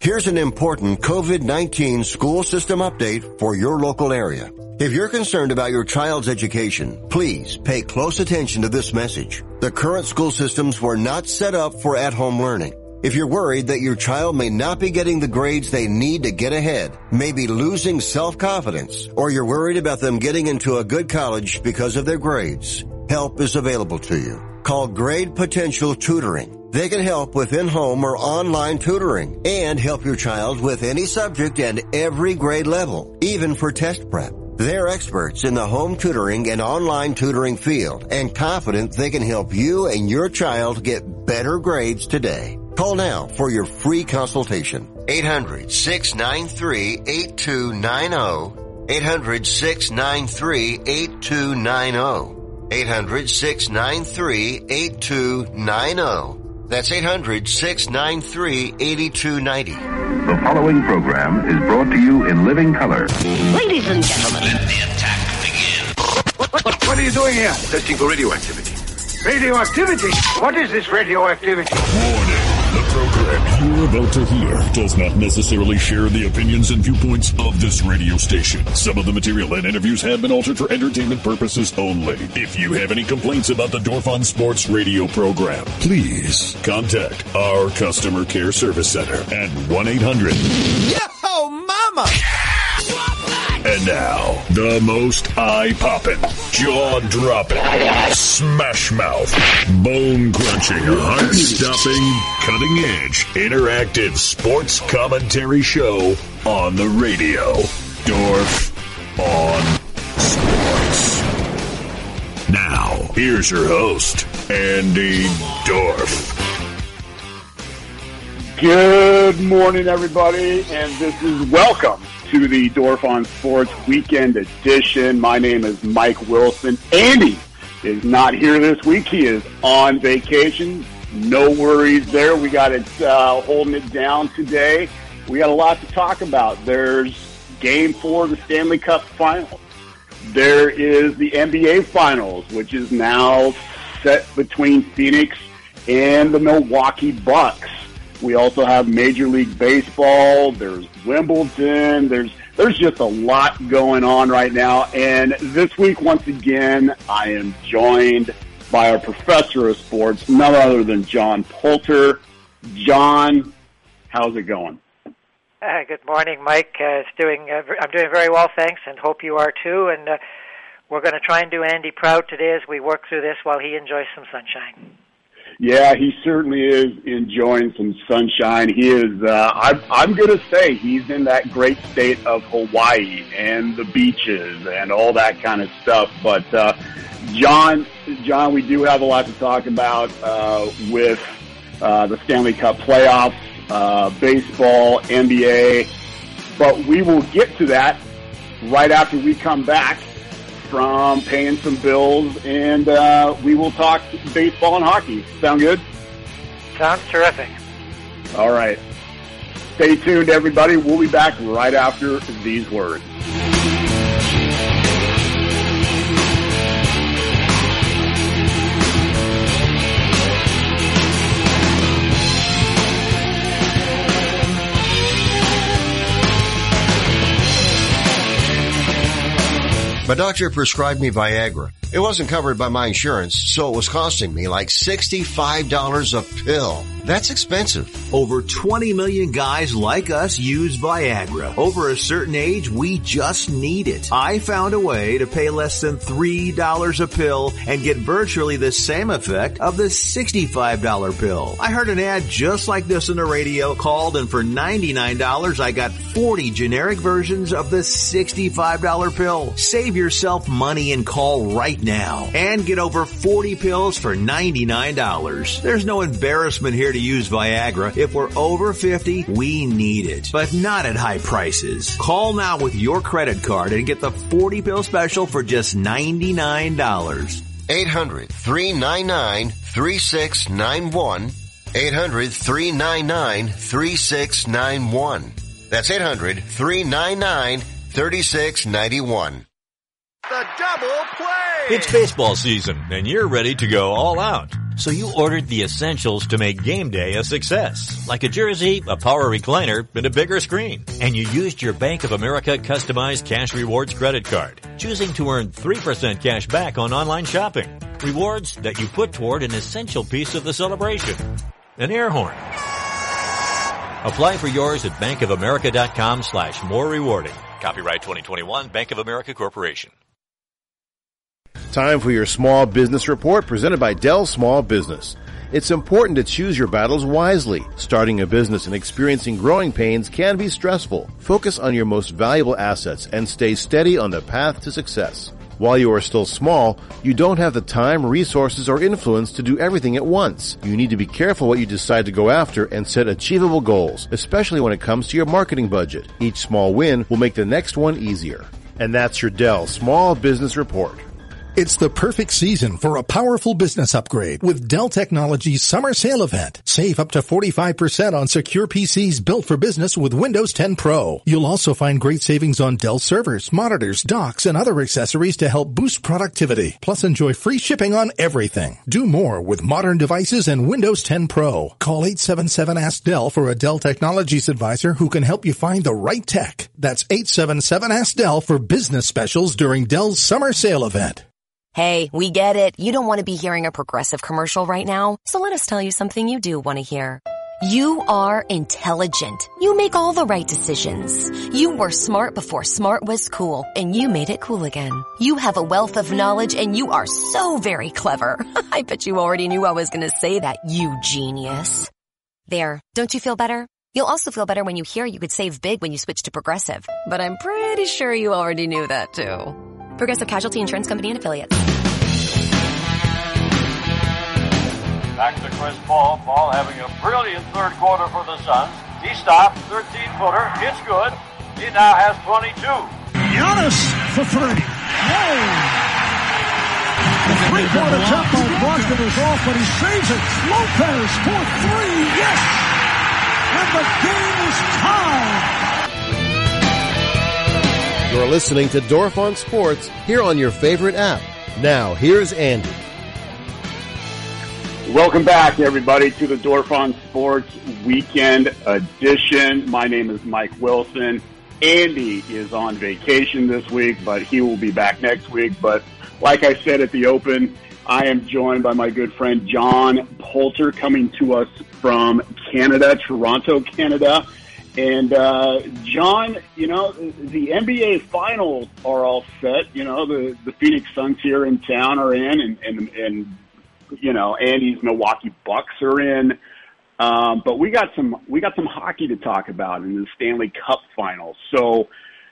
Here's an important COVID-19 school system update for your local area. If you're concerned about your child's education, please pay close attention to this message. The current school systems were not set up for at-home learning. If you're worried that your child may not be getting the grades they need to get ahead, maybe losing self-confidence, or you're worried about them getting into a good college because of their grades, help is available to you. Call Grade Potential Tutoring. They can help with in-home or online tutoring and help your child with any subject and every grade level, even for test prep. They're experts in the home tutoring and online tutoring field and confident they can help you and your child get better grades today. Call now for your free consultation. 800-693-8290. 800-693-8290. 800-693-8290. That's 800-693-8290. The following program is brought to you in living color. Ladies and gentlemen, let the attack begin. What are you doing here? Testing for radioactivity. Radioactivity? What is this radioactivity? Warning. The program you're about to hear does not necessarily share the opinions and viewpoints of this radio station. Some of the material and interviews have been altered for entertainment purposes only. If you have any complaints about the Dorf on Sports radio program, please contact our customer care service center at 1-800. Yo, mama! And now, the most eye-popping, jaw-dropping, smash-mouth, bone-crunching, heart-stopping, cutting-edge, interactive sports commentary show on the radio. Dorf on Sports. Now, here's your host, Andy Dorf. Good morning, everybody, and this is welcome to the Dorf on Sports Weekend Edition. My name is Mike Wilson. Andy is not here this week. He is on vacation. No worries there. We got it holding it down today. We got a lot to talk about. There's Game 4 of the Stanley Cup Finals. There is the NBA Finals, which is now set between Phoenix and the Milwaukee Bucks. We also have Major League Baseball. There's Wimbledon. There's just a lot going on right now. And this week, once again, I am joined by our professor of sports, none other than John Poulter. John, how's it going? Good morning, Mike. I'm doing very well, thanks, and hope you are too. And we're going to try and do Andy proud today as we work through this while he enjoys some sunshine. Yeah, he certainly is enjoying some sunshine. He is, I'm going to say he's in that great state of Hawaii and the beaches and all that kind of stuff. But, John, we do have a lot to talk about, with, the Stanley Cup playoffs, baseball, NBA, but we will get to that right after we come back from paying some bills, and we will talk baseball and hockey. Sound good? Sounds terrific. All right. Stay tuned, everybody. We'll be back right after these words. My doctor prescribed me Viagra. It wasn't covered by my insurance, so it was costing me like $65 a pill. That's expensive. Over 20 million guys like us use Viagra. Over a certain age, we just need it. I found a way to pay less than $3 a pill and get virtually the same effect of the $65 pill. I heard an ad just like this on the radio, called, and for $99, I got 40 generic versions of the $65 pill. Save yourself money and call right now and get over 40 pills for $99. There's no embarrassment here to use Viagra. If we're over 50, we need it, but not at high prices. Call now with your credit card and get the 40 pill special for just $99. 800-399-3691. 800-399-3691. That's 800-399-3691. The double play! It's baseball season, and you're ready to go all out. So you ordered the essentials to make game day a success, like a jersey, a power recliner, and a bigger screen. And you used your Bank of America customized cash rewards credit card, choosing to earn 3% cash back on online shopping. Rewards that you put toward an essential piece of the celebration, an air horn. Apply for yours at bankofamerica.com/more rewarding. Copyright 2021, Bank of America Corporation. Time for your Small Business Report presented by Dell Small Business. It's important to choose your battles wisely. Starting a business and experiencing growing pains can be stressful. Focus on your most valuable assets and stay steady on the path to success. While you are still small, you don't have the time, resources, or influence to do everything at once. You need to be careful what you decide to go after and set achievable goals, especially when it comes to your marketing budget. Each small win will make the next one easier. And that's your Dell Small Business Report. It's the perfect season for a powerful business upgrade with Dell Technologies Summer Sale Event. Save up to 45% on secure PCs built for business with Windows 10 Pro. You'll also find great savings on Dell servers, monitors, docks, and other accessories to help boost productivity. Plus, enjoy free shipping on everything. Do more with modern devices and Windows 10 Pro. Call 877-ASK-DELL for a Dell Technologies advisor who can help you find the right tech. That's 877-ASK-DELL for business specials during Dell's Summer Sale Event. Hey, we get it. You don't want to be hearing a Progressive commercial right now, so let us tell you something you do want to hear. You are intelligent. You make all the right decisions. You were smart before smart was cool, and you made it cool again. You have a wealth of knowledge, and you are so very clever. I bet you already knew I was going to say that, you genius. There, don't you feel better? You'll also feel better when you hear you could save big when you switch to Progressive. But I'm pretty sure you already knew that, too. Progressive Casualty Insurance Company and Affiliates. Back to Chris Paul. Paul having a brilliant third quarter for the Suns. He stopped, 13-footer. It's good. He now has 22. Giannis for three. Whoa! The three-point attempt by Boston is off, but he saves it. Lopez for three. Yes! And the game is tied. You're listening to Dorf on Sports here on your favorite app. Now, here's Andy. Welcome back, everybody, to the Dorf on Sports Weekend Edition. My name is Mike Wilson. Andy is on vacation this week, but he will be back next week. But like I said at the open, I am joined by my good friend John Poulter, coming to us from Canada, Toronto, Canada. And, John, you know, the NBA finals are all set. You know, the Phoenix Suns here in town are in, and you know, Andy's Milwaukee Bucks are in. But we got some hockey to talk about in the Stanley Cup finals. So,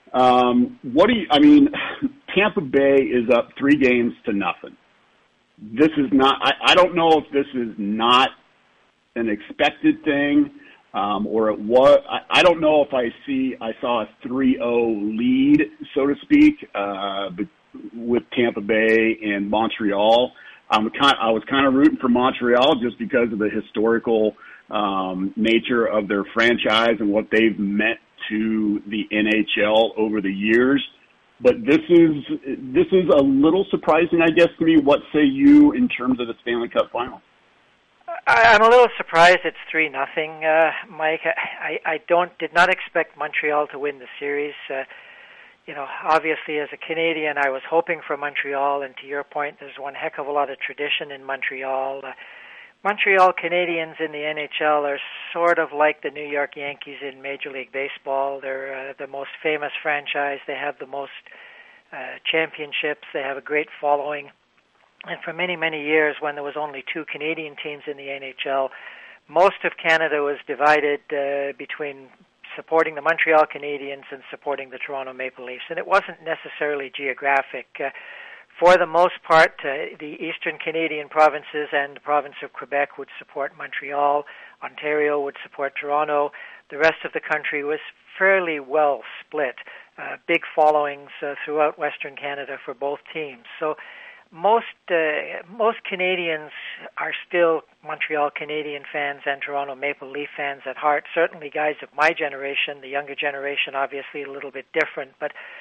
Tampa Bay is up 3-0. This is not, I don't know if this is not an expected thing. Or it was, I don't know if I saw a 3-0 lead, so to speak, with Tampa Bay and Montreal. I was kind of rooting for Montreal just because of the historical, nature of their franchise and what they've meant to the NHL over the years. But this is a little surprising, I guess, to me. What say you in terms of the Stanley Cup Finals? I'm a little surprised it's 3-0, Mike. I did not expect Montreal to win the series. You know, obviously as a Canadian, I was hoping for Montreal, and to your point, there's one heck of a lot of tradition in Montreal. Montreal Canadiens in the NHL are sort of like the New York Yankees in Major League Baseball. They're the most famous franchise. They have the most championships. They have a great following. And for many, many years, when there was only 2 Canadian teams in the NHL, most of Canada was divided between supporting the Montreal Canadiens and supporting the Toronto Maple Leafs. And it wasn't necessarily geographic. For the most part, the eastern Canadian provinces and the province of Quebec would support Montreal. Ontario would support Toronto. The rest of the country was fairly well split. Big followings throughout Western Canada for both teams. So most Canadians are still Montreal Canadian fans and Toronto Maple Leaf fans at heart. Certainly guys of my generation, the younger generation, obviously a little bit different. But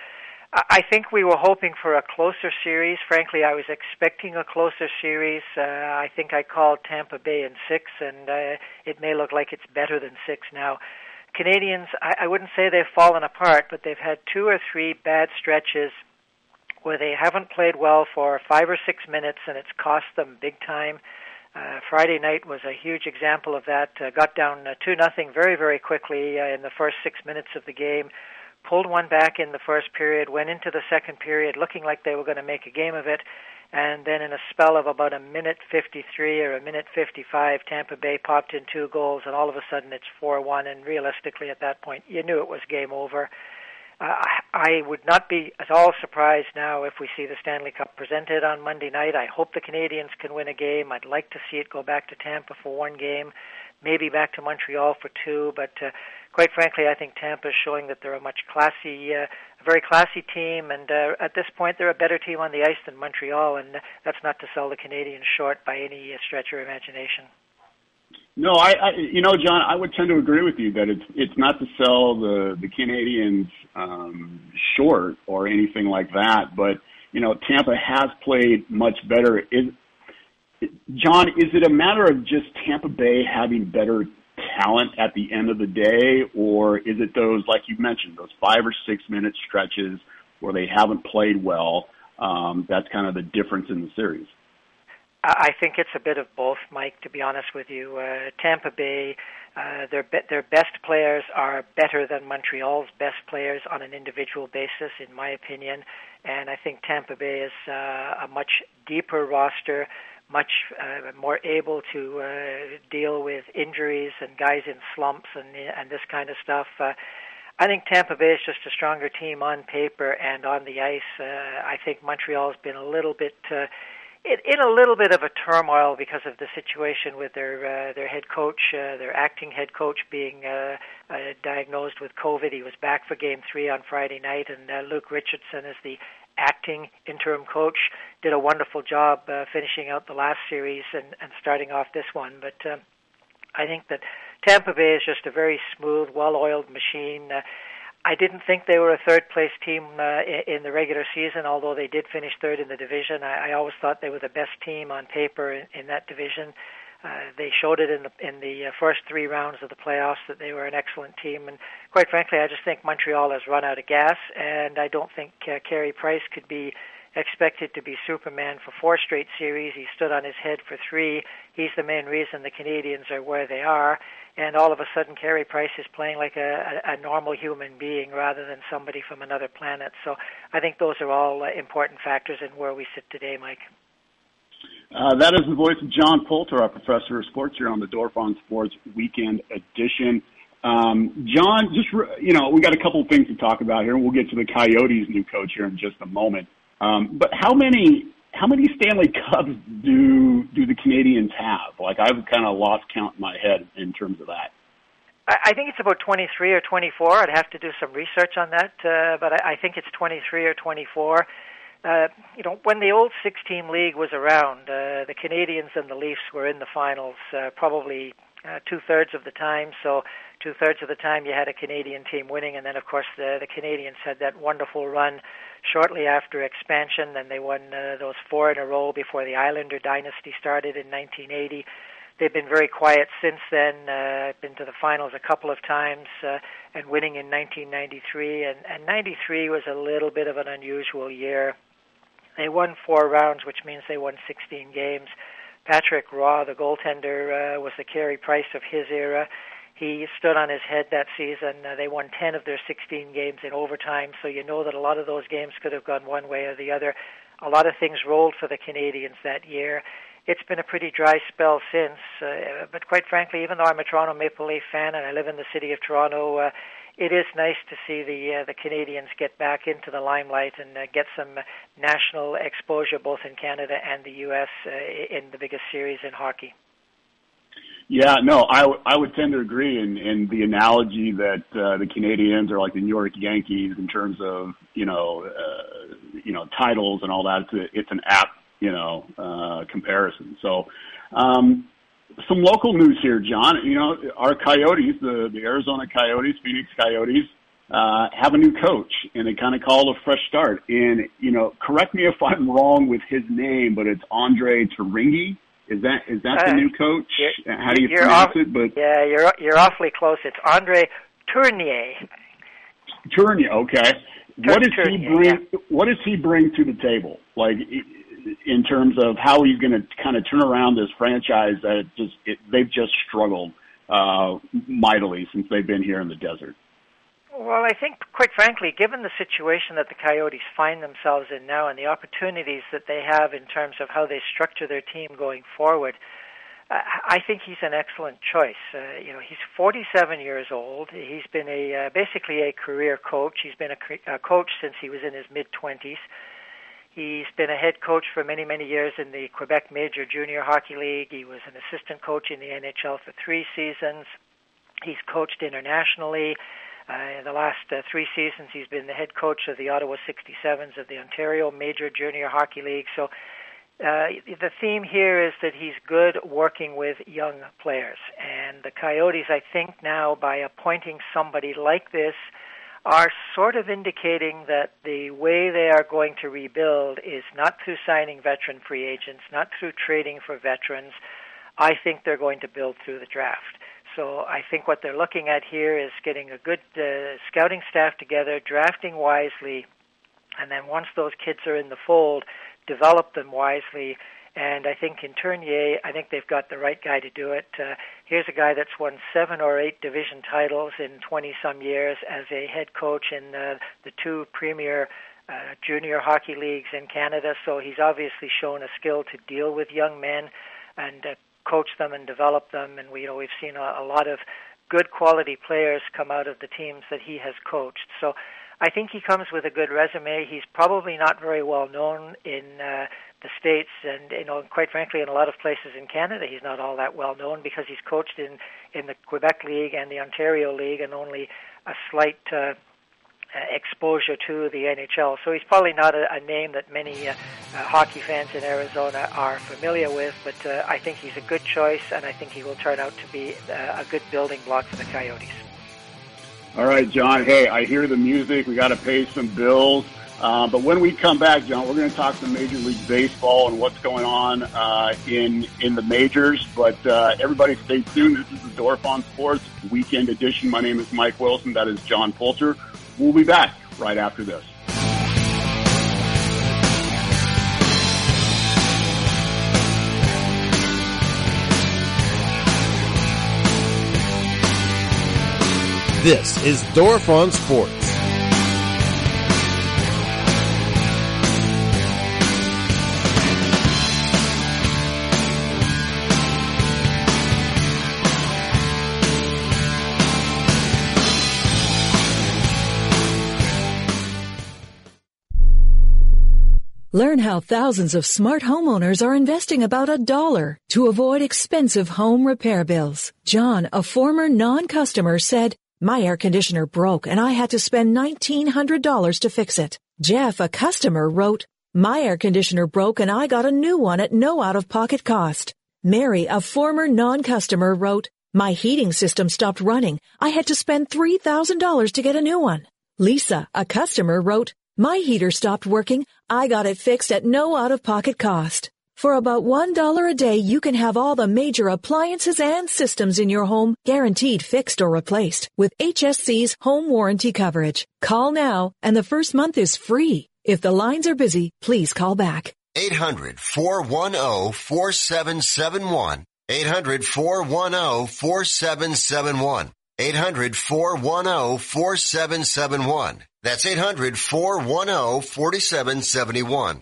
I think we were hoping for a closer series. Frankly, I was expecting a closer series. I think I called Tampa Bay in 6, and it may look like it's better than 6 now. Canadians, I wouldn't say they've fallen apart, but they've had 2 or 3 bad stretches where they haven't played well for 5 or 6 minutes, and it's cost them big time. Friday night was a huge example of that. Got down 2-0 very, very quickly in the first 6 minutes of the game. Pulled one back in the first period, went into the second period looking like they were going to make a game of it, and then in a spell of about a minute 53 or a minute 55, Tampa Bay popped in 2 goals, and all of a sudden it's 4-1, and realistically at that point you knew it was game over. I would not be at all surprised now if we see the Stanley Cup presented on Monday night. I hope the Canadians can win a game. I'd like to see it go back to Tampa for 1 game, maybe back to Montreal for 2, but quite frankly, I think Tampa is showing that they're a very classy team, and at this point they're a better team on the ice than Montreal, and that's not to sell the Canadians short by any stretch of imagination. No, John, I would tend to agree with you that it's not to sell the Canadians short or anything like that, but Tampa has played much better. John, is it a matter of just Tampa Bay having better talent at the end of the day, or is it those, like you mentioned, those 5 or 6 minute stretches where they haven't played well? That's kind of the difference in the series. I think it's a bit of both, Mike, to be honest with you. Tampa Bay, their best players are better than Montreal's best players on an individual basis, in my opinion. And I think Tampa Bay is a much deeper roster, much more able to deal with injuries and guys in slumps and this kind of stuff. I think Tampa Bay is just a stronger team on paper and on the ice. I think Montreal's been a little bit in a little bit of a turmoil because of the situation with their head coach, their acting head coach being diagnosed with COVID. He was back for Game 3 on Friday night, and Luke Richardson is the acting interim coach, did a wonderful job finishing out the last series and starting off this one. But I think that Tampa Bay is just a very smooth, well-oiled machine. I didn't think they were a third-place team in the regular season, although they did finish third in the division. I always thought they were the best team on paper in that division. They showed it in the first 3 rounds of the playoffs that they were an excellent team. And quite frankly, I just think Montreal has run out of gas, and I don't think Carey Price could be expected to be Superman for 4 straight series. He stood on his head for 3. He's the main reason the Canadians are where they are. And all of a sudden, Carey Price is playing like a normal human being rather than somebody from another planet. So I think those are all important factors in where we sit today, Mike. That is the voice of John Poulter, our professor of sports here on the Dorf on Sports Weekend Edition. John, we got a couple of things to talk about here, and we'll get to the Coyotes' new coach here in just a moment. But how many Stanley Cups do the Canadians have? Like, I've kind of lost count in my head in terms of that. I think it's about 23 or 24. I'd have to do some research on that, but I think it's 23 or 24. When the old 6-team league was around, the Canadians and the Leafs were in the finals probably 2/3 of the time. So 2/3 of the time you had a Canadian team winning, and then of course the Canadians had that wonderful run shortly after expansion. Then they won those 4 in a row before the Islander dynasty started in 1980. They've been very quiet since then, been to the finals a couple of times, and winning in 1993. And 93 was a little bit of an unusual year. They won 4 rounds, which means they won 16 games. Patrick Roy, the goaltender, was the Carey Price of his era. He stood on his head that season. They won 10 of their 16 games in overtime, so you know that a lot of those games could have gone one way or the other. A lot of things rolled for the Canadians that year. It's been a pretty dry spell since, but quite frankly, even though I'm a Toronto Maple Leaf fan and I live in the city of Toronto, it is nice to see the Canadians get back into the limelight and get some national exposure both in Canada and the U.S. In the biggest series in hockey. Yeah, no, I would tend to agree in the analogy that the Canadians are like the New York Yankees in terms of titles and all that. It's an apt comparison. So some local news here, John. Our Coyotes, the Arizona Coyotes, Phoenix Coyotes, have a new coach, and they kind of call it a fresh start. And, correct me if I'm wrong with his name, but it's Andre Turingi. Is that the new coach? How do you pronounce it? But yeah, you're awfully close. It's Andre Tournier. Tournier, okay. What does he bring to the table? Like, in terms of how he's going to kind of turn around this franchise that they've just struggled mightily since they've been here in the desert? Well, I think, quite frankly, given the situation that the Coyotes find themselves in now and the opportunities that they have in terms of how they structure their team going forward, I think he's an excellent choice. He's 47 years old. He's been basically a career coach. He's been a coach since he was in his mid-20s. He's been a head coach for many, many years in the Quebec Major Junior Hockey League. He was an assistant coach in the NHL for 3 seasons. He's coached internationally. In the last 3 seasons, he's been the head coach of the Ottawa 67s of the Ontario Major Junior Hockey League. So the theme here is that he's good working with young players. And the Coyotes, I think now, by appointing somebody like this, are sort of indicating that the way they are going to rebuild is not through signing veteran free agents, not through trading for veterans. I think they're going to build through the draft. So I think what they're looking at here is getting a good scouting staff together, drafting wisely, and then once those kids are in the fold, develop them wisely. And I think in Tournier, I think they've got the right guy to do it. Here's a guy that's won 7 or 8 division titles in 20-some years as a head coach in the 2 premier junior hockey leagues in Canada. So he's obviously shown a skill to deal with young men and coach them and develop them. And we've seen a lot of good quality players come out of the teams that he has coached. So I think he comes with a good resume. He's probably not very well known in the States, and quite frankly, in a lot of places in Canada, he's not all that well known because he's coached in the Quebec League and the Ontario League, and only a slight exposure to the NHL. So he's probably not a name that many hockey fans in Arizona are familiar with, but I think he's a good choice, and I think he will turn out to be a good building block for the Coyotes. All right, John. Hey, I hear the music. We got to pay some bills. But when we come back, John, we're going to talk some Major League Baseball and what's going on in the majors. But everybody stay tuned. This is the Dorf on Sports Weekend Edition. My name is Mike Wilson. That is John Poulter. We'll be back right after this. This is Dorf on Sports. Learn how thousands of smart homeowners are investing about $1 to avoid expensive home repair bills. John, a former non-customer, said, "My air conditioner broke and I had to spend $1,900 to fix it." Jeff, a customer, wrote, "My air conditioner broke and I got a new one at no out-of-pocket cost." Mary, a former non-customer, wrote, "My heating system stopped running. I had to spend $3,000 to get a new one." Lisa, a customer, wrote, "My heater stopped working. I got it fixed at no out-of-pocket cost." For about $1 a day, you can have all the major appliances and systems in your home guaranteed fixed or replaced with HSC's home warranty coverage. Call now, and the first month is free. If the lines are busy, please call back. 800-410-4771. 800-410-4771. 800-410-4771. That's 800-410-4771.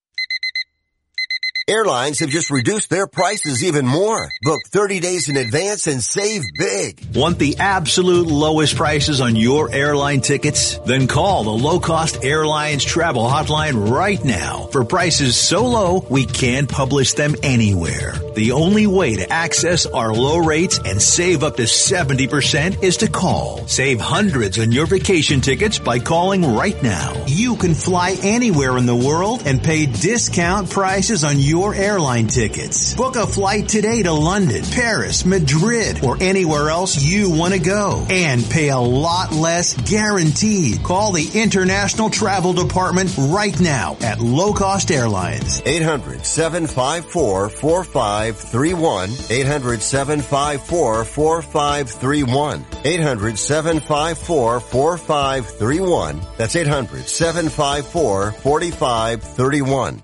Airlines have just reduced their prices even more. Book 30 days in advance and save big. Want the absolute lowest prices on your airline tickets? Then call the Low Cost Airlines Travel Hotline right now for prices so low we can't publish them anywhere. The only way to access our low rates and save up to 70% is to call. Save hundreds on your vacation tickets by calling right now. You can fly anywhere in the world and pay discount prices on your airline tickets. Book a flight today to London, Paris, Madrid, or anywhere else you want to go. And pay a lot less guaranteed. Call the International Travel Department right now at Low Cost Airlines. 800-754-4531. 800-754-4531. 800-754-4531. That's 800-754-4531.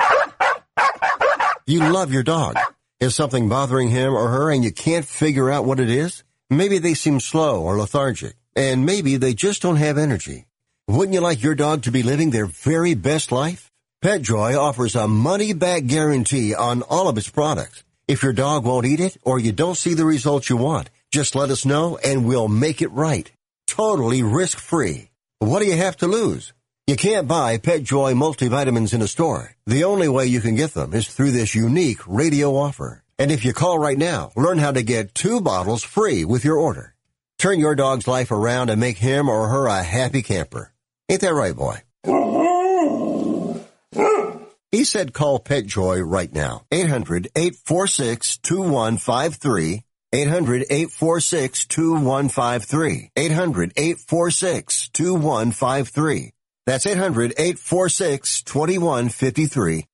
You love your dog. Is something bothering him or her and you can't figure out what it is? Maybe they seem slow or lethargic, and maybe they just don't have energy. Wouldn't you like your dog to be living their very best life? PetJoy offers a money-back guarantee on all of its products. If your dog won't eat it or you don't see the results you want, just let us know and we'll make it right. Totally risk-free. What do you have to lose? You can't buy PetJoy multivitamins in a store. The only way you can get them is through this unique radio offer. And if you call right now, learn how to get 2 bottles free with your order. Turn your dog's life around and make him or her a happy camper. Ain't that right, boy? He said call PetJoy right now. 800-846-2153. 800-846-2153. 800-846-2153. That's 800-846-2153.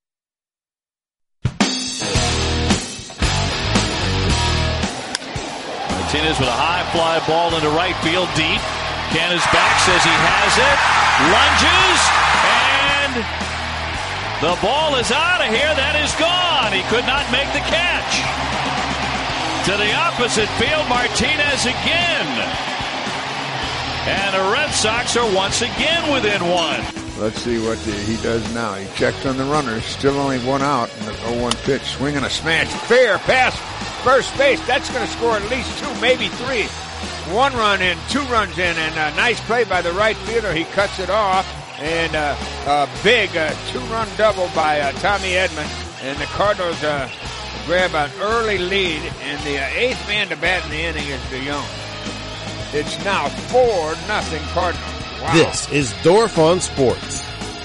Martinez with a high fly ball into right field deep. Canna's back, says he has it. Lunges, and the ball is out of here. That is gone. He could not make the catch. To the opposite field, Martinez again. And the Red Sox are once again within 1. Let's see what he does now. He checked on the runners. Still only 1 out. And the 0-1 pitch. Swinging a smash. Fair pass. First base. That's going to score at least 2, maybe 3. 1 run in, 2 runs in. And a nice play by the right fielder. He cuts it off. And a big 2-run double by Tommy Edman. And the Cardinals grab an early lead. And the 8th man to bat in the inning is DeYoung. It's now 4-0 Cardinals. Wow. This is Dorf on Sports.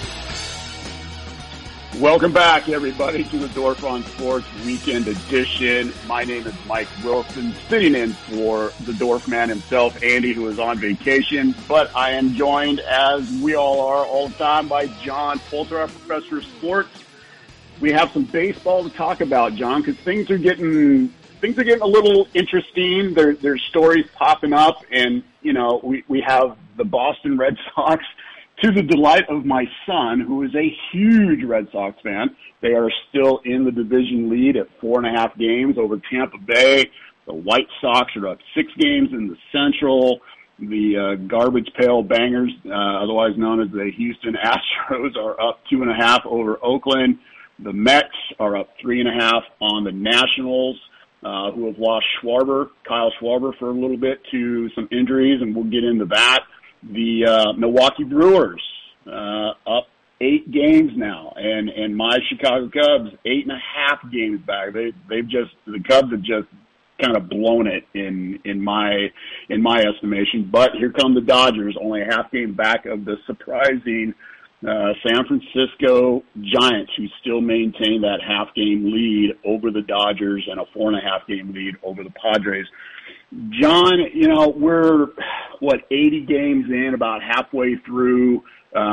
Welcome back, everybody, to the Dorf on Sports Weekend Edition. My name is Mike Wilson, sitting in for the Dorf man himself, Andy, who is on vacation. But I am joined, as we all are all the time, by John Poulter, our professor of sports. We have some baseball to talk about, John, because things are getting a little interesting. There's stories popping up, and, you know, we have the Boston Red Sox, to the delight of my son, who is a huge Red Sox fan. They are still in the division lead at 4.5 games over Tampa Bay. The White Sox are up 6 games in the Central. The Garbage Pail Bangers, otherwise known as the Houston Astros, are up 2.5 over Oakland. The Mets are up 3.5 on the Nationals, who have lost Kyle Schwarber, for a little bit to some injuries, and we'll get into that. The Milwaukee Brewers up 8 games now, and my Chicago Cubs 8.5 games back. The Cubs have just kind of blown it in my estimation. But here come the Dodgers, only a half game back of the surprising San Francisco Giants, who still maintain that half-game lead over the Dodgers and a 4.5-game lead over the Padres. John, you know, we're, 80 games in, about halfway through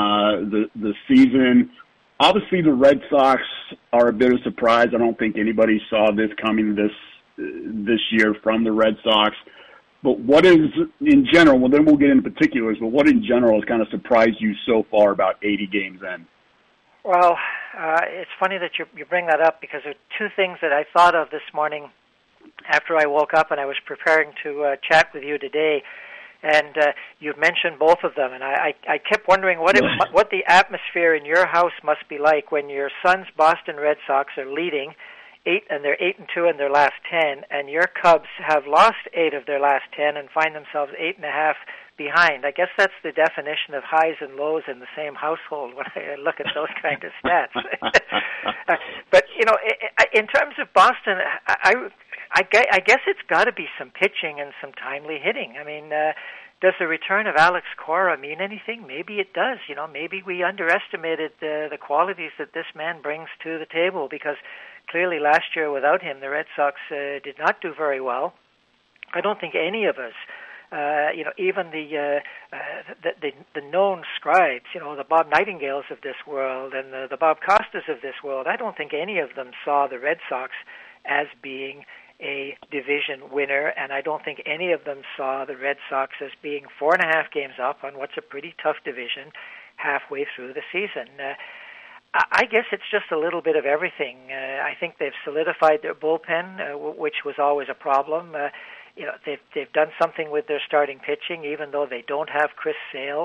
the season. Obviously, the Red Sox are a bit of a surprise. I don't think anybody saw this coming this year from the Red Sox. But what is, in general, well, then we'll get into particulars, but what in general has kind of surprised you so far about 80 games in? Well, it's funny that you bring that up, because there are 2 things that I thought of this morning after I woke up and I was preparing to chat with you today. And you mentioned both of them, and I kept wondering what the atmosphere in your house must be like when your son's Boston Red Sox are leading they're 8-2 in their last 10, and your Cubs have lost 8 of their last 10 and find themselves 8.5 behind. I guess that's the definition of highs and lows in the same household when I look at those kind of stats. But in terms of Boston, I guess it's got to be some pitching and some timely hitting. I mean, does the return of Alex Cora mean anything? Maybe it does. Maybe we underestimated the qualities that this man brings to the table, because clearly last year without him, the Red Sox did not do very well. I don't think any of us, even the known scribes, the Bob Nightingales of this world and the Bob Costas of this world, I don't think any of them saw the Red Sox as being a division winner, and I don't think any of them saw the Red Sox as being 4.5 games up on what's a pretty tough division halfway through the season. I guess it's just a little bit of everything. I think they've solidified their bullpen, which was always a problem. They've done something with their starting pitching, even though they don't have Chris Sale.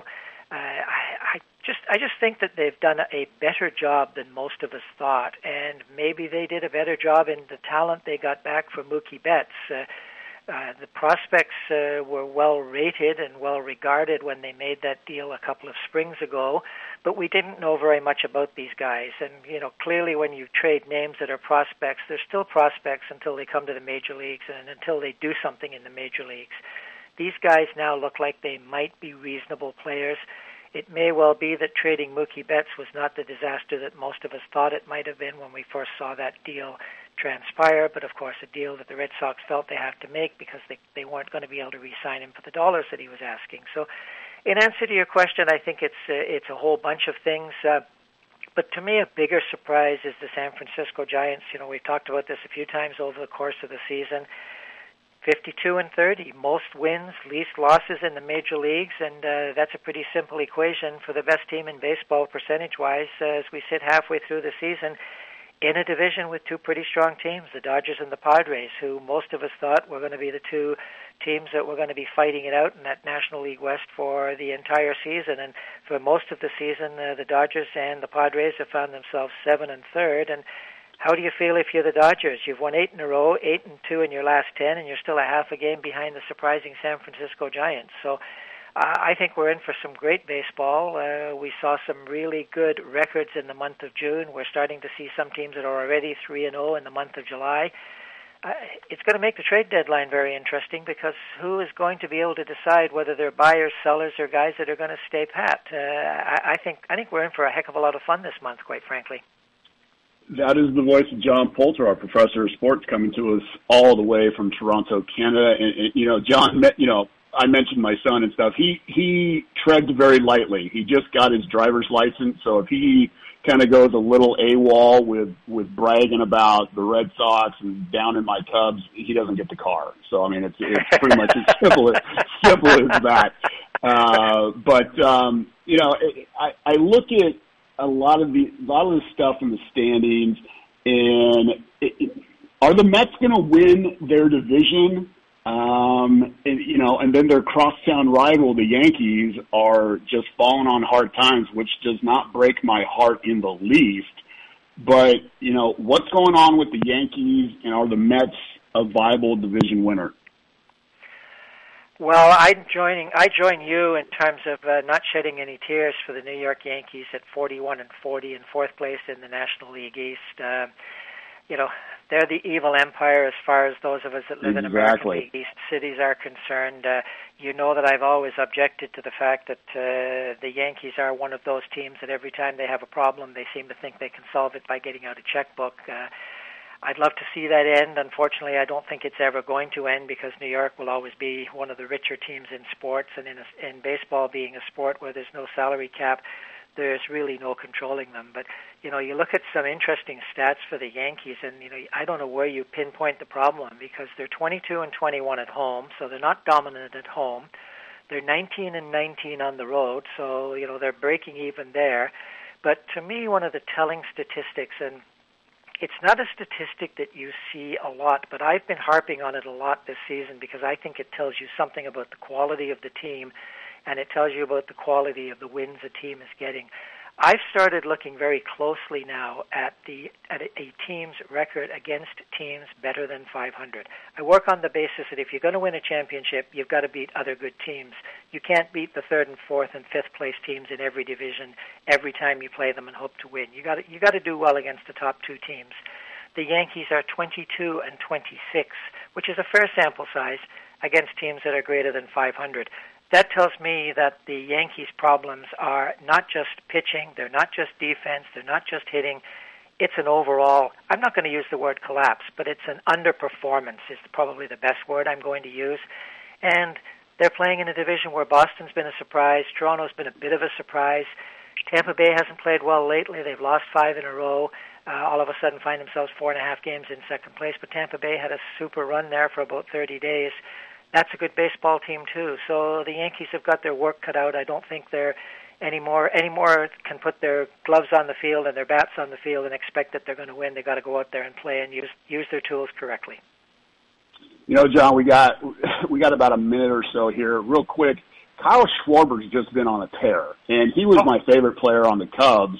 I just think that they've done a better job than most of us thought, and maybe they did a better job in the talent they got back from Mookie Betts. The prospects were well rated and well regarded when they made that deal a couple of springs ago, but we didn't know very much about these guys. And clearly when you trade names that are prospects, they're still prospects until they come to the major leagues and until they do something in the major leagues. These guys now look like they might be reasonable players. It may well be that trading Mookie Betts was not the disaster that most of us thought it might have been when we first saw that deal transpire, but of course a deal that the Red Sox felt they have to make because they weren't going to be able to re-sign him for the dollars that he was asking. So in answer to your question, I think it's a whole bunch of things. But to me, a bigger surprise is the San Francisco Giants. We've talked about this a few times over the course of the season. 52-30, most wins, least losses in the major leagues, and that's a pretty simple equation for the best team in baseball percentage-wise as we sit halfway through the season in a division with two pretty strong teams, the Dodgers and the Padres, who most of us thought were going to be the two teams that were going to be fighting it out in that National League West for the entire season. And for most of the season, the Dodgers and the Padres have found themselves 7 and 3rd, and how do you feel if you're the Dodgers? You've won 8 in a row, 8-2 in your last 10, and you're still a half a game behind the surprising San Francisco Giants. So I think we're in for some great baseball. We saw some really good records in the month of June. We're starting to see some teams that are already 3-0 in the month of July. It's going to make the trade deadline very interesting, because who is going to be able to decide whether they're buyers, sellers, or guys that are going to stay pat? I think we're in for a heck of a lot of fun this month, quite frankly. That is the voice of John Poulter, our professor of sports, coming to us all the way from Toronto, Canada. And John, I mentioned my son and stuff. He treads very lightly. He just got his driver's license, so if he kind of goes a little AWOL with bragging about the Red Sox and down in my Cubs, he doesn't get the car. So I mean, it's pretty much as simple as that. I look at a lot of the stuff in the standings, and are the Mets going to win their division? And then their crosstown rival, the Yankees, are just falling on hard times, which does not break my heart in the least. But what's going on with the Yankees, and are the Mets a viable division winner? Well, I join you in terms of not shedding any tears for the New York Yankees at 41-40 in fourth place in the National League East. They're the evil empire as far as those of us that live in American League East cities are concerned. You know that I've always objected to the fact that the Yankees are one of those teams that every time they have a problem, they seem to think they can solve it by getting out a checkbook. I'd love to see that end. Unfortunately, I don't think it's ever going to end, because New York will always be one of the richer teams in sports, and in baseball being a sport where there's no salary cap, there's really no controlling them. But, you look at some interesting stats for the Yankees, and, I don't know where you pinpoint the problem, because they're 22-21 at home, so they're not dominant at home. They're 19-19 on the road, so, they're breaking even there. But to me, one of the telling statistics, and it's not a statistic that you see a lot, but I've been harping on it a lot this season because I think it tells you something about the quality of the team, and it tells you about the quality of the wins the team is getting. I've started looking very closely now at a team's record against teams better than 500. I work on the basis that if you're going to win a championship, you've got to beat other good teams. You can't beat the third and fourth and fifth place teams in every division every time you play them and hope to win. You got to do well against the top two teams. The Yankees are 22 and 26, which is a fair sample size against teams that are greater than 500. That tells me that the Yankees' problems are not just pitching, they're not just defense, they're not just hitting. It's an overall, I'm not going to use the word collapse, but it's an underperformance is probably the best word I'm going to use. And they're playing in a division where Boston's been a surprise, Toronto's been a bit of a surprise, Tampa Bay hasn't played well lately, they've lost 5 in a row. All of a sudden find themselves 4.5 games in second place, but Tampa Bay had a super run there for about 30 days. That's a good baseball team too. So the Yankees have got their work cut out. I don't think they're anymore can put their gloves on the field and their bats on the field and expect that they're going to win. They got to go out there and play and use their tools correctly. You know, John, we got about a minute or so here. Real quick, Kyle Schwarber's just been on a tear, and he was my favorite player on the Cubs.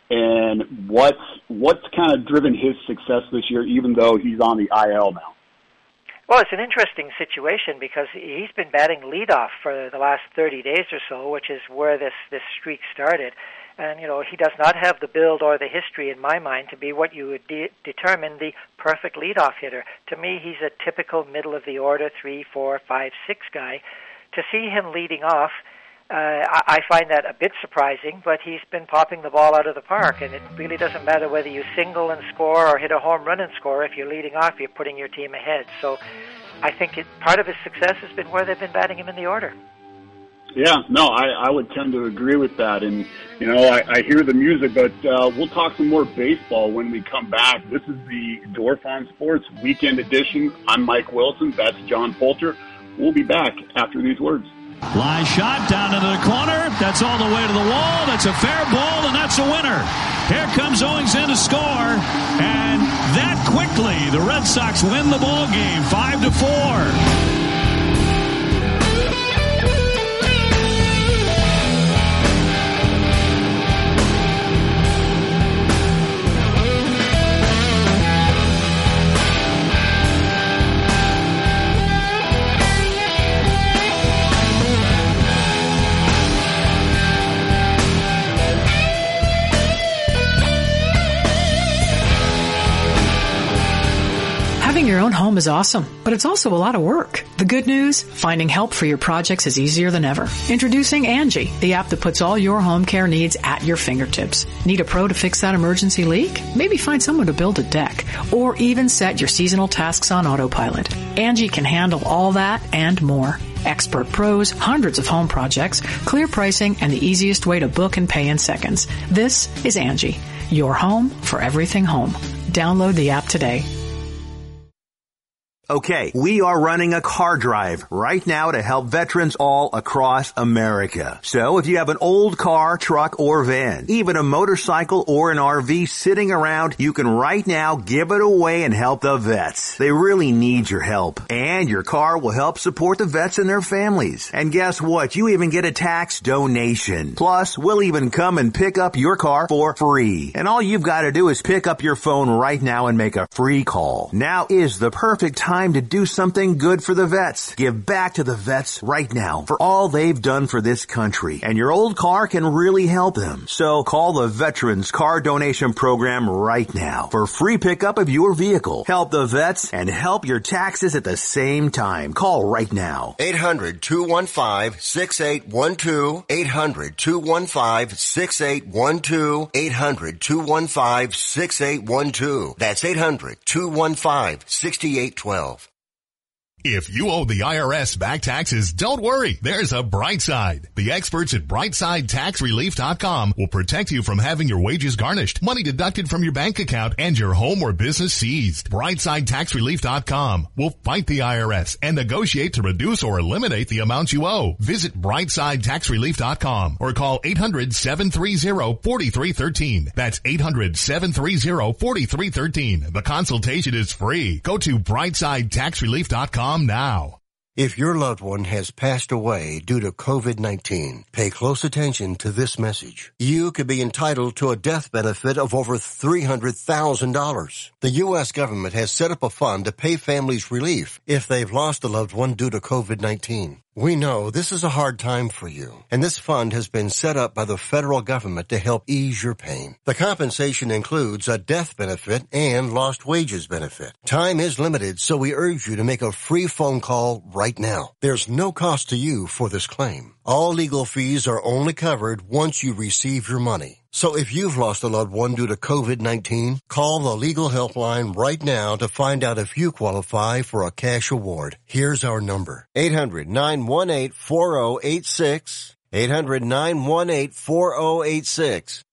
And what's kind of driven his success this year, even though he's on the IL now? Well, it's an interesting situation because he's been batting leadoff for the last 30 days or so, which is where this streak started. And, you know, he does not have the build or the history, in my mind, to be what you would determine the perfect leadoff hitter. To me, he's a typical middle-of-the-order 3, 4, 5, 6 guy. To see him leading off, I find that a bit surprising, but he's been popping the ball out of the park, and it really doesn't matter whether you single and score or hit a home run and score. If you're leading off, you're putting your team ahead. So I think part of his success has been where they've been batting him in the order. Yeah, no, I would tend to agree with that. And, you know, I hear the music, but we'll talk some more baseball when we come back. This is the Dorf on Sports Weekend Edition. I'm Mike Wilson. That's John Poulter. We'll be back after these words. Line shot down into the corner. That's all the way to the wall. That's a fair ball, and that's a winner. Here comes Owings in to score. And that quickly, the Red Sox win the ball game 5-4. Having your own home is awesome, but it's also a lot of work. The good news? Finding help for your projects is easier than ever. Introducing Angie, the app that puts all your home care needs at your fingertips. Need a pro to fix that emergency leak? Maybe find someone to build a deck, or even set your seasonal tasks on autopilot. Angie can handle all that and more. Expert pros, hundreds of home projects, clear pricing, and the easiest way to book and pay in seconds. This is Angie, your home for everything home. Download the app today. Okay, we are running a car drive right now to help veterans all across America. So if you have an old car, truck, or van, even a motorcycle or an RV sitting around, you can right now give it away and help the vets. They really need your help. And your car will help support the vets and their families. And guess what? You even get a tax donation. Plus, we'll even come and pick up your car for free. And all you've got to do is pick up your phone right now and make a free call. Now is the perfect time to do something good for the vets. Give back to the vets right now for all they've done for this country. And your old car can really help them. So call the Veterans Car Donation Program right now for free pickup of your vehicle. Help the vets and help your taxes at the same time. Call right now. 800-215-6812. 800-215-6812. 800-215-6812. That's 800-215-6812. If you owe the IRS back taxes, don't worry. There's a bright side. The experts at BrightSideTaxRelief.com will protect you from having your wages garnished, money deducted from your bank account, and your home or business seized. BrightSideTaxRelief.com will fight the IRS and negotiate to reduce or eliminate the amount you owe. Visit BrightSideTaxRelief.com or call 800-730-4313. That's 800-730-4313. The consultation is free. Go to BrightSideTaxRelief.com now. If your loved one has passed away due to COVID-19, pay close attention to this message. You could be entitled to a death benefit of over $300,000. The U.S. government has set up a fund to pay families relief if they've lost a loved one due to COVID-19. We know this is a hard time for you, and this fund has been set up by the federal government to help ease your pain. The compensation includes a death benefit and lost wages benefit. Time is limited, so we urge you to make a free phone call right now. There's no cost to you for this claim. All legal fees are only covered once you receive your money. So if you've lost a loved one due to COVID-19, call the legal helpline right now to find out if you qualify for a cash award. Here's our number. 800-918-4086. 800-918-4086.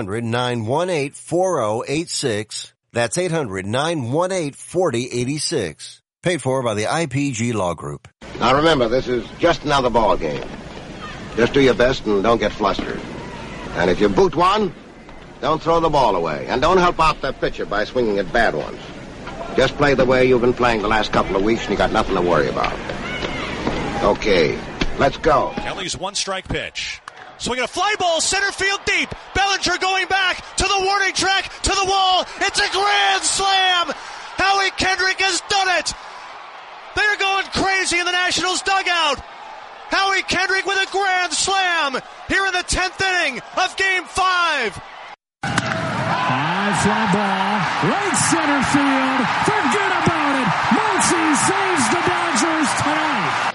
800-918-4086. That's 800-918-4086. Paid for by the IPG Law Group. Now remember, this is just another ball game. Just do your best and don't get flustered. And if you boot one, don't throw the ball away. And don't help out the pitcher by swinging at bad ones. Just play the way you've been playing the last couple of weeks and you got nothing to worry about. Okay, let's go. Kelly's one-strike pitch. Swinging a fly ball, center field deep. Bellinger going back to the warning track, to the wall. It's a grand slam. Howie Kendrick has done it. They're going crazy in the Nationals dugout. Howie Kendrick with a grand slam here in the 10th inning of Game 5. High fly ball, right center field. Forget about it. Muncy saves the Dodgers tonight.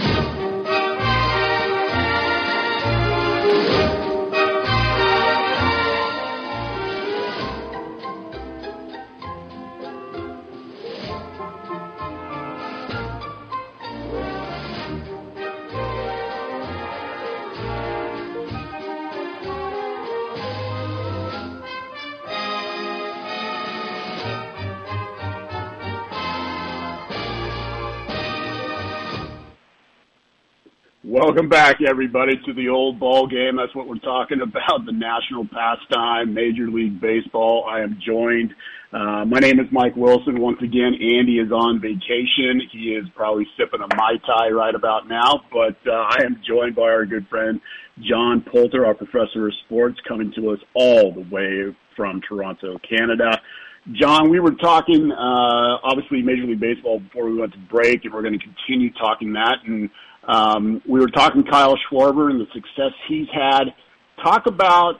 Welcome back, everybody, to the old ball game. That's what we're talking about, the national pastime, Major League Baseball. I am joined. My name is Mike Wilson. Once again, Andy is on vacation. He is probably sipping a Mai Tai right about now, but I am joined by our good friend John Poulter, our professor of sports, coming to us all the way from Toronto, Canada. John, we were talking, obviously, Major League Baseball before we went to break, and we're going to continue talking that. And we were talking Kyle Schwarber and the success he's had. Talk about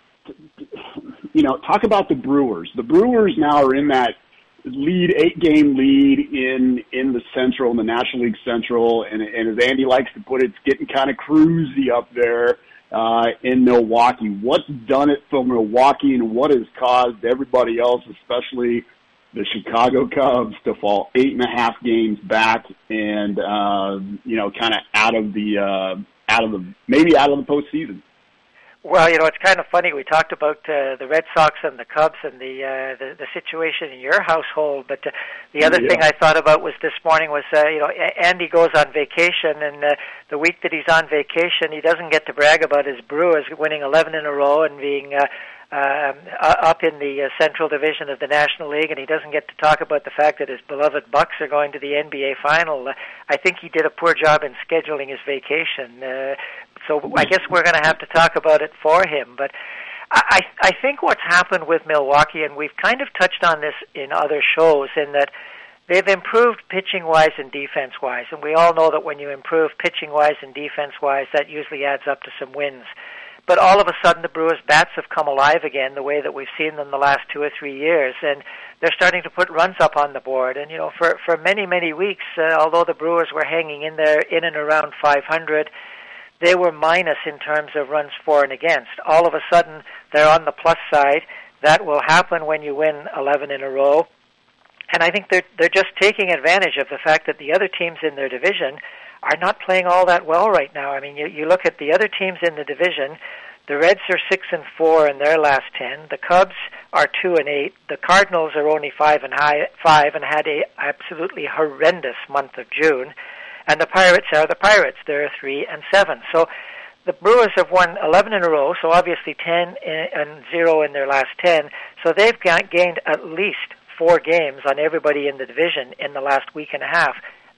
the Brewers. The Brewers now are in that lead, 8-game lead in the Central, in the National League Central, and as Andy likes to put it, it's getting kind of cruisy up there in Milwaukee. What's done it for Milwaukee, and what has caused everybody else, especially the Chicago Cubs, to fall 8.5 games back and kind of out of the postseason? Well, it's kind of funny. We talked about the Red Sox and the Cubs and the situation in your household, but the other thing I thought about was this morning was Andy goes on vacation, and the week that he's on vacation, he doesn't get to brag about his Brewers winning 11 in a row and being up in the Central Division of the National League, and he doesn't get to talk about the fact that his beloved Bucks are going to the NBA Final. I think he did a poor job in scheduling his vacation. So I guess we're going to have to talk about it for him. But I think what's happened with Milwaukee, and we've kind of touched on this in other shows, in that they've improved pitching-wise and defense-wise. And we all know that when you improve pitching-wise and defense-wise, that usually adds up to some wins. But all of a sudden, the Brewers' bats have come alive again, the way that we've seen them the last 2 or 3 years, and they're starting to put runs up on the board. And for many, many weeks, although the Brewers were hanging in there in and around 500, they were minus in terms of runs for and against. All of a sudden, they're on the plus side. That will happen when you win 11 in a row. And I think they're just taking advantage of the fact that the other teams in their division are not playing all that well right now. I mean, you look at the other teams in the division. The Reds are 6-4 in their last 10. The Cubs are 2-8. The Cardinals are only 5 and had a absolutely horrendous month of June. And the Pirates are the Pirates. They're 3-7. So the Brewers have won 11 in a row. So obviously 10-0 in their last 10. So they've gained at least 4 games on everybody in the division in the last week and a half.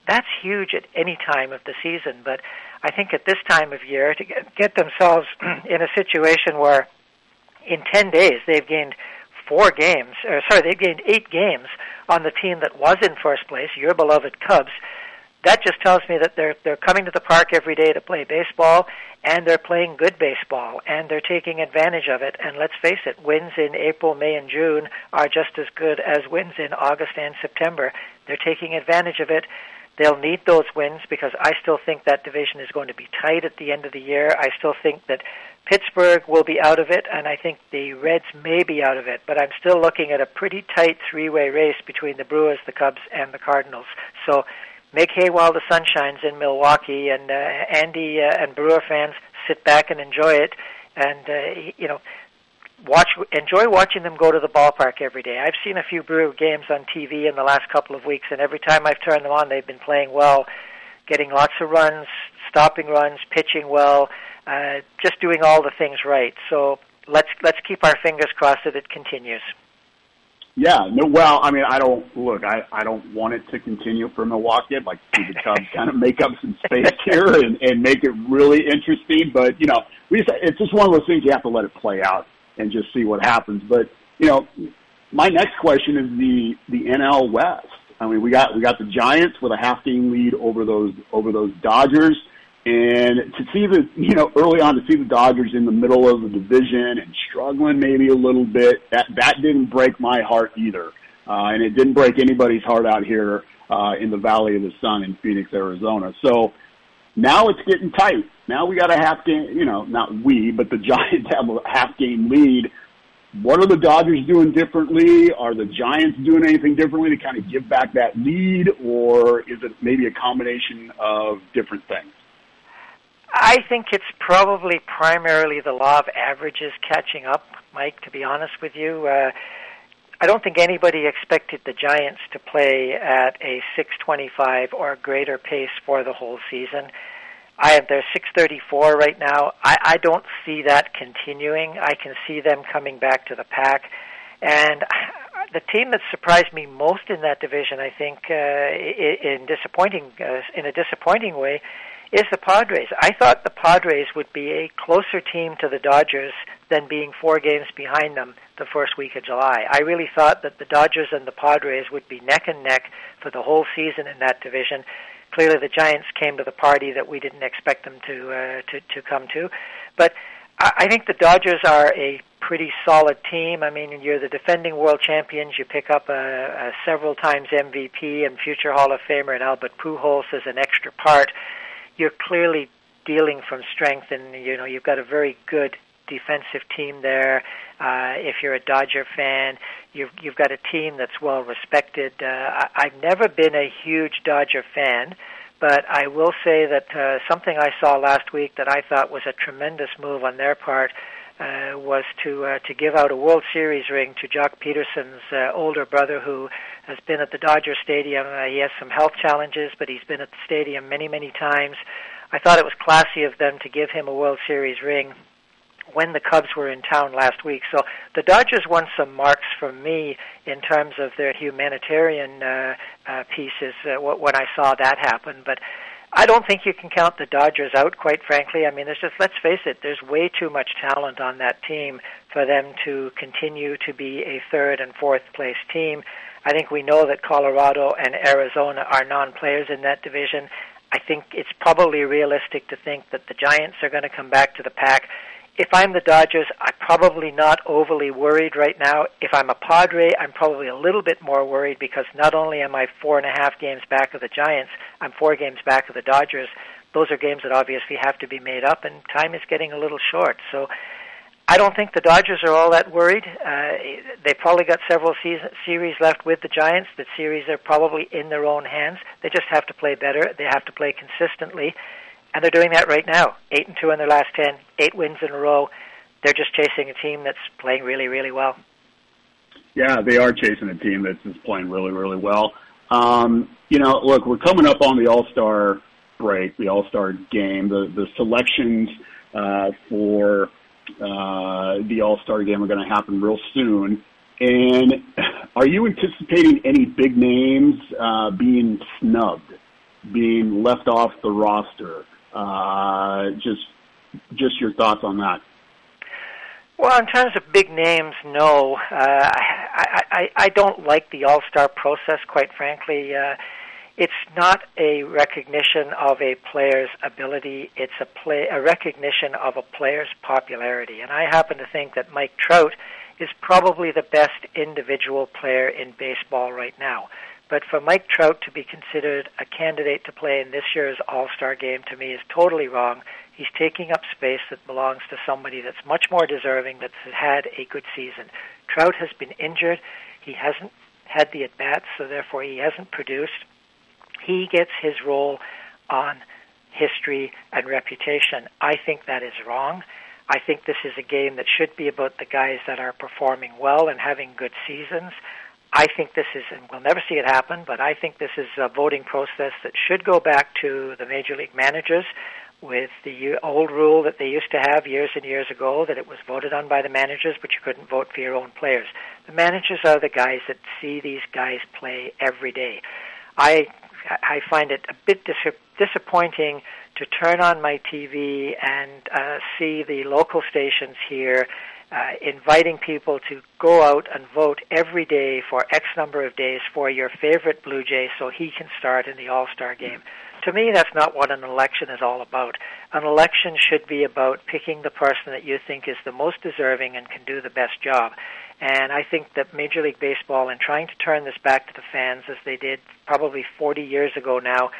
that's huge at any time of the season. But I think at this time of year, to get themselves in a situation where in 10 days they've gained 8 games on the team that was in first place, your beloved Cubs, that just tells me that they're coming to the park every day to play baseball, and they're playing good baseball, and they're taking advantage of it. And let's face it, wins in April, May, and June are just as good as wins in August and September. They're taking advantage of it. They'll need those wins because I still think that division is going to be tight at the end of the year. I still think that Pittsburgh will be out of it, and I think the Reds may be out of it. But I'm still looking at a pretty tight three-way race between the Brewers, the Cubs, and the Cardinals. So make hay while the sun shines in Milwaukee, and Andy and Brewer fans, sit back and enjoy it, and enjoy watching them go to the ballpark every day. I've seen a few Brewer games on TV in the last couple of weeks, and every time I've turned them on, they've been playing well, getting lots of runs, stopping runs, pitching well, just doing all the things right. So let's keep our fingers crossed that it continues. Yeah, no, well, I mean, I don't want it to continue for Milwaukee. I'd like to see the Cubs kind of make up some space here and make it really interesting. But, it's just one of those things you have to let it play out and just see what happens. But, my next question is the NL West. I mean, we got the Giants with a half-game lead over those Dodgers. And to see early on to see the Dodgers in the middle of the division and struggling maybe a little bit, that didn't break my heart either. And it didn't break anybody's heart out here in the Valley of the Sun in Phoenix, Arizona. So now it's getting tight. Now we got a half game, not we, but the Giants have a half game lead. What are the Dodgers doing differently? Are the Giants doing anything differently to kind of give back that lead, or is it maybe a combination of different things? I think it's probably primarily the law of averages catching up, Mike, to be honest with you. I don't think anybody expected the Giants to play at a 625 or greater pace for the whole season. They're 634 right now. I don't see that continuing. I can see them coming back to the pack. And the team that surprised me most in that division, I think, in a disappointing way, is the Padres. I thought the Padres would be a closer team to the Dodgers than being 4 games behind them the first week of July. I really thought that the Dodgers and the Padres would be neck and neck for the whole season in that division. Clearly the Giants came to the party that we didn't expect them to come to. But I think the Dodgers are a pretty solid team. I mean, you're the defending world champions. You pick up a several times MVP and future Hall of Famer in Albert Pujols as an extra part. You're clearly dealing from strength, and you've got a very good defensive team there. If you're a Dodger fan, you've got a team that's well respected. I've never been a huge Dodger fan, but I will say that something I saw last week that I thought was a tremendous move on their part was to give out a World Series ring to Jock Peterson's older brother, who has been at the Dodger Stadium. He has some health challenges, but he's been at the stadium many, many times. I thought it was classy of them to give him a World Series ring when the Cubs were in town last week. So the Dodgers won some marks from me in terms of their humanitarian pieces when I saw that happen. But I don't think you can count the Dodgers out, quite frankly. I mean, let's face it, there's way too much talent on that team for them to continue to be a third and fourth place team. I think we know that Colorado and Arizona are non-players in that division. I think it's probably realistic to think that the Giants are going to come back to the pack. If I'm the Dodgers, I'm probably not overly worried right now. If I'm a Padre, I'm probably a little bit more worried because not only am I 4.5 games back of the Giants, I'm 4 games back of the Dodgers. Those are games that obviously have to be made up, and time is getting a little short. So I don't think the Dodgers are all that worried. They probably got several series left with the Giants. The series are probably in their own hands. They just have to play better. They have to play consistently. And they're doing that right now. 8-2 in their last 10, 8 wins in a row. They're just chasing a team that's playing really, really well. Yeah, they are chasing a team that's just playing really, really well. Look, we're coming up on the All-Star break, the All-Star game. The selections for the All-Star game are going to happen real soon. And are you anticipating any big names being snubbed being left off the roster. Just your thoughts on that. Well, in terms of big names, no. I don't like the All-Star process, quite frankly. It's not a recognition of a player's ability. It's a recognition of a player's popularity. And I happen to think that Mike Trout is probably the best individual player in baseball right now. But for Mike Trout to be considered a candidate to play in this year's All-Star game, to me, is totally wrong. He's taking up space that belongs to somebody that's much more deserving, that's had a good season. Trout has been injured. He hasn't had the at-bats, so therefore he hasn't produced. He gets his role on history and reputation. I think that is wrong. I think this is a game that should be about the guys that are performing well and having good seasons. I think this is, and we'll never see it happen, but I think this is a voting process that should go back to the Major League managers with the old rule that they used to have years and years ago, that it was voted on by the managers, but you couldn't vote for your own players. The managers are the guys that see these guys play every day. I find it a bit disappointing to turn on my TV and see the local stations here inviting people to go out and vote every day for X number of days for your favorite Blue Jay so he can start in the All-Star game. To me, that's not what an election is all about. An election should be about picking the person that you think is the most deserving and can do the best job. And I think that Major League Baseball, in trying to turn this back to the fans, as they did probably 40 years ago now,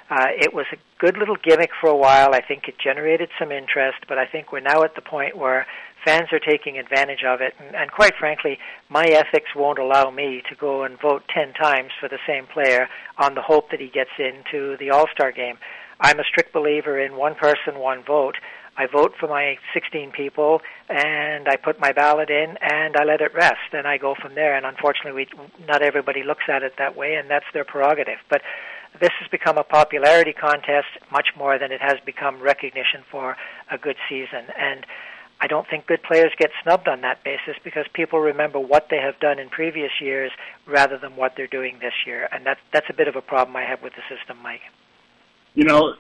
it was a good little gimmick for a while. I think it generated some interest, but I think we're now at the point where fans are taking advantage of it. And quite frankly, my ethics won't allow me to go and vote 10 times for the same player on the hope that he gets into the All-Star game. I'm a strict believer in one person, one vote. I vote for my 16 people, and I put my ballot in, and I let it rest, and I go from there. And unfortunately, not everybody looks at it that way, and that's their prerogative. But this has become a popularity contest much more than it has become recognition for a good season. And I don't think good players get snubbed on that basis because people remember what they have done in previous years rather than what they're doing this year. And that's a bit of a problem I have with the system, Mike. You know,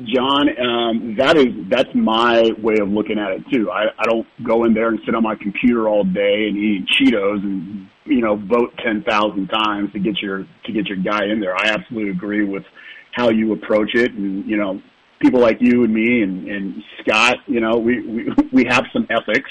John, that's my way of looking at it too. I don't go in there and sit on my computer all day and eat Cheetos and, you know, vote 10,000 times to get your guy in there. I absolutely agree with how you approach it, and you know, people like you and me and Scott, you know, we have some ethics,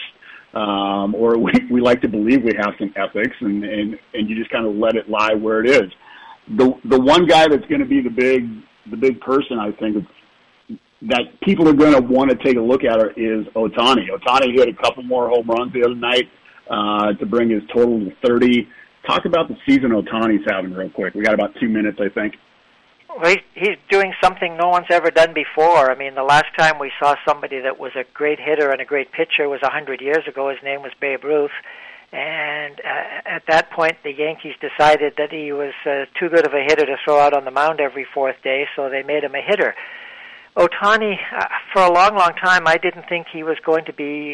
or we like to believe we have some ethics, and you just kind of let it lie where it is. The one guy that's going to be the big person, I think, that people are going to want to take a look at is Ohtani. Ohtani hit a couple more home runs the other night to bring his total to 30. Talk about the season Ohtani's having real quick. We got about 2 minutes, I think. Well, he's doing something no one's ever done before. I mean, the last time we saw somebody that was a great hitter and a great pitcher was 100 years ago. His name was Babe Ruth. And at that point, the Yankees decided that he was too good of a hitter to throw out on the mound every fourth day, so they made him a hitter. Ohtani, for a long, long time, I didn't think he was going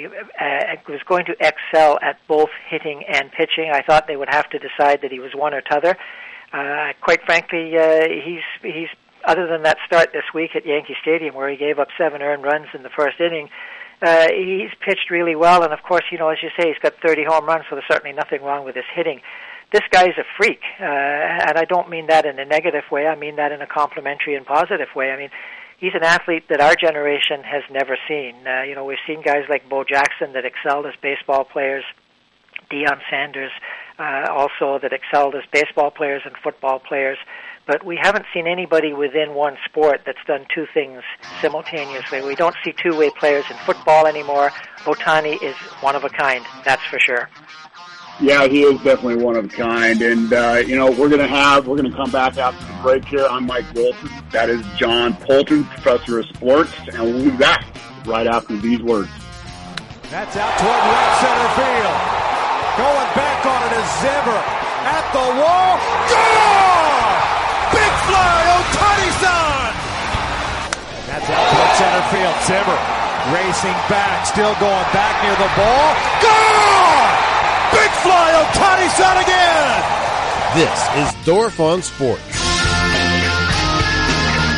to excel at both hitting and pitching. I thought they would have to decide that he was one or t'other. Quite frankly, he's other than that start this week at Yankee Stadium where he gave up 7 earned runs in the first inning, he's pitched really well, and of course, you know, as you say, he's got 30 home runs, so there's certainly nothing wrong with his hitting. This guy's a freak, and I don't mean that in a negative way. I mean that in a complimentary and positive way. I mean, he's an athlete that our generation has never seen. You know, we've seen guys like Bo Jackson that excelled as baseball players, Deion Sanders also that excelled as baseball players and football players. But we haven't seen anybody within one sport that's done two things simultaneously. We don't see two-way players in football anymore. Ohtani is one of a kind, that's for sure. Yeah, he is definitely one of a kind. And, you know, we're going to come back after the break here. I'm Mike Wilson. That is John Poulton, professor of sports. And we'll be back right after these words. That's out toward right center field. Going back on it is Zimmer. At the wall. Gone! Big fly, Ohtani-san! That's out toward center field. Zimmer racing back, still going back near the ball. Gone! Big fly, Ohtani-san again! This is Dorf on Sports.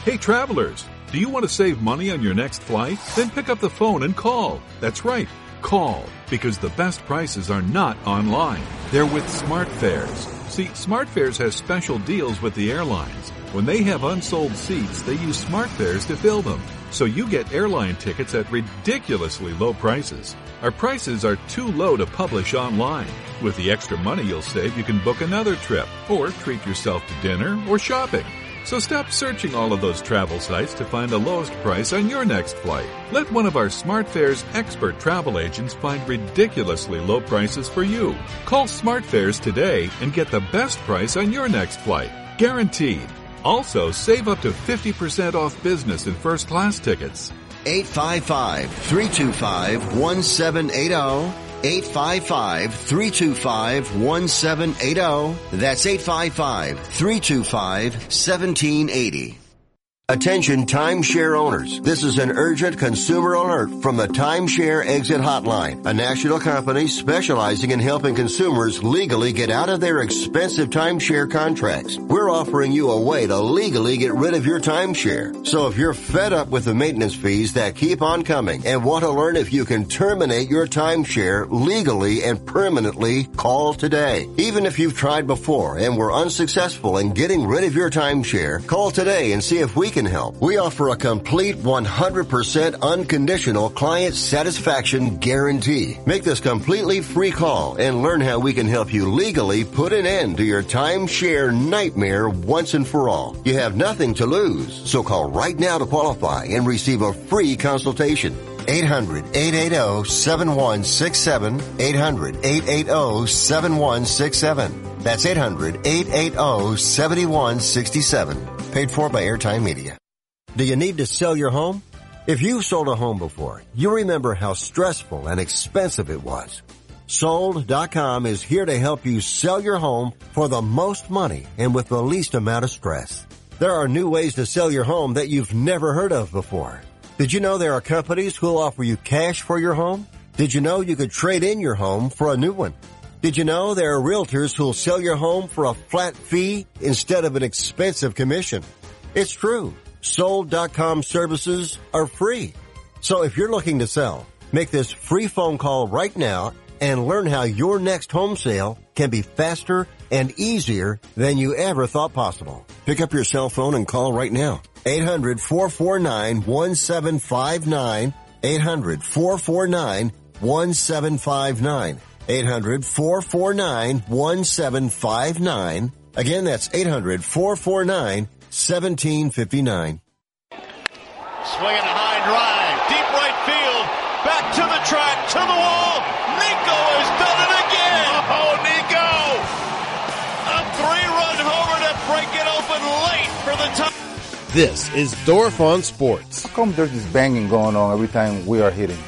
Hey travelers, do you want to save money on your next flight? Then pick up the phone and call. That's right, call, because the best prices are not online. They're with SmartFares. See, SmartFares has special deals with the airlines. When they have unsold seats, they use SmartFares to fill them. So you get airline tickets at ridiculously low prices. Our prices are too low to publish online. With the extra money you'll save, you can book another trip or treat yourself to dinner or shopping. So stop searching all of those travel sites to find the lowest price on your next flight. Let one of our SmartFares expert travel agents find ridiculously low prices for you. Call SmartFares today and get the best price on your next flight. Guaranteed. Also, save up to 50% off business and first class tickets. 855-325-1780. 855-325-1780. That's 855-325-1780. Attention timeshare owners. This is an urgent consumer alert from the Timeshare Exit Hotline, a national company specializing in helping consumers legally get out of their expensive timeshare contracts. We're offering you a way to legally get rid of your timeshare. So if you're fed up with the maintenance fees that keep on coming and want to learn if you can terminate your timeshare legally and permanently, call today. Even if you've tried before and were unsuccessful in getting rid of your timeshare, call today and see if we can help. We offer a complete 100% unconditional client satisfaction guarantee. Make this completely free call and learn how we can help you legally put an end to your timeshare nightmare once and for all. You have nothing to lose, so call right now to qualify and receive a free consultation. 800-880-7167. 800-880-7167. That's 800-880-7167. Paid for by Airtime Media. Do you need to sell your home? If you've sold a home before, you remember how stressful and expensive it was. Sold.com is here to help you sell your home for the most money and with the least amount of stress. There are new ways to sell your home that you've never heard of before. Did you know there are companies who'll offer you cash for your home? Did you know you could trade in your home for a new one? Did you know there are realtors who'll sell your home for a flat fee instead of an expensive commission? It's true. Sold.com services are free. So if you're looking to sell, make this free phone call right now and learn how your next home sale can be faster and easier than you ever thought possible. Pick up your cell phone and call right now. 800-449-1759. 800-449-1759. 800-449-1759. Again, that's 800-449-1759. Swinging a high drive, deep right field, back to the track, to the wall. Nico has done it again. Oh, Nico! A 3-run homer to break it open late for the top. This is Dorf on Sports. How come there's this banging going on every time we are hitting?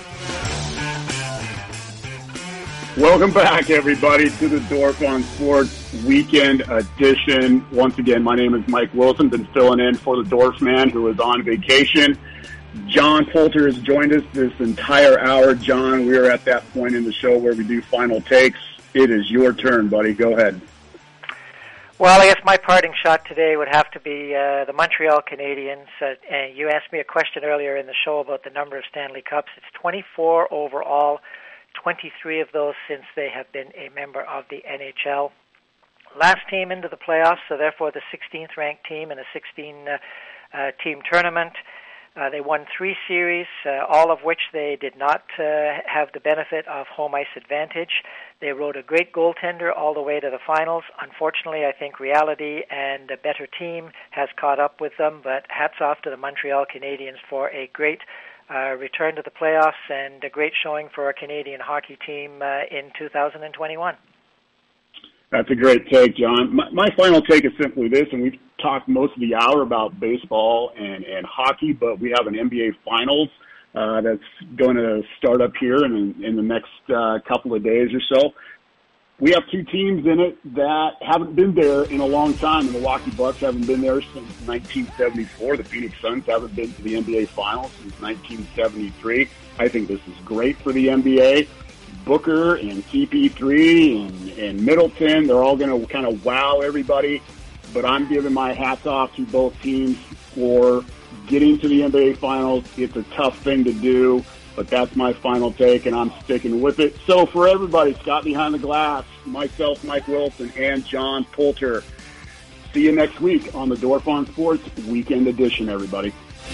Welcome back, everybody, to the Dorf on Sports Weekend Edition. Once again, my name is Mike Wilson. Been filling in for the Dorf man who is on vacation. John Poulter has joined us this entire hour. John, we are at that point in the show where we do final takes. It is your turn, buddy. Go ahead. Well, I guess my parting shot today would have to be the Montreal Canadiens. And you asked me a question earlier in the show about the number of Stanley Cups. It's 24 overall. 23 of those since they have been a member of the NHL. Last team into the playoffs, so therefore the 16th ranked team in a 16-team tournament. They won 3 series, all of which they did not have the benefit of home ice advantage. They rode a great goaltender all the way to the finals. Unfortunately, I think reality and a better team has caught up with them, but hats off to the Montreal Canadiens for a great return to the playoffs and a great showing for our Canadian hockey team in 2021. That's a great take, John. My final take is simply this, and we've talked most of the hour about baseball and hockey, but we have an NBA Finals that's going to start up here in the next couple of days or so. We have 2 teams in it that haven't been there in a long time. The Milwaukee Bucks haven't been there since 1974. The Phoenix Suns haven't been to the NBA Finals since 1973. I think this is great for the NBA. Booker and CP3 and Middleton, they're all going to kind of wow everybody. But I'm giving my hats off to both teams for getting to the NBA Finals. It's a tough thing to do, but that's my final take, and I'm sticking with it. So for everybody, Scott Behind the Glass, myself, Mike Wilson, and John Poulter, see you next week on the Dorf on Sports Weekend Edition, everybody.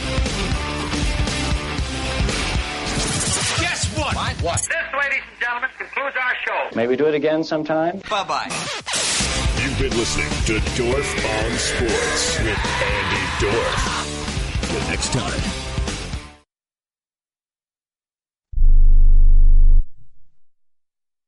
Guess what? What? This, ladies and gentlemen, concludes our show. Maybe do it again sometime? Bye-bye. You've been listening to Dorf on Sports with Andy Dorf. Till next time.